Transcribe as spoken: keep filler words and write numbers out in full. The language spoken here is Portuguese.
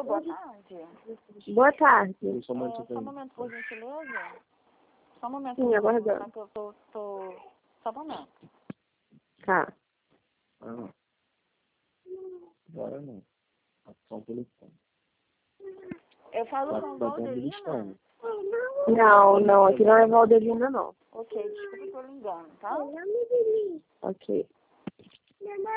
Alô, boa tarde. Boa tarde. É, só um momento, por gentileza. Só um momento. Sim, aguardando. Que eu tô, tô... Só um momento. Tá. Ah. Agora não. Só um telefone. Eu falo Tá, com tá Valdelina. Não, não, aqui não é Valdelina, não. Ok, desculpa pelo engano, tá? Ok.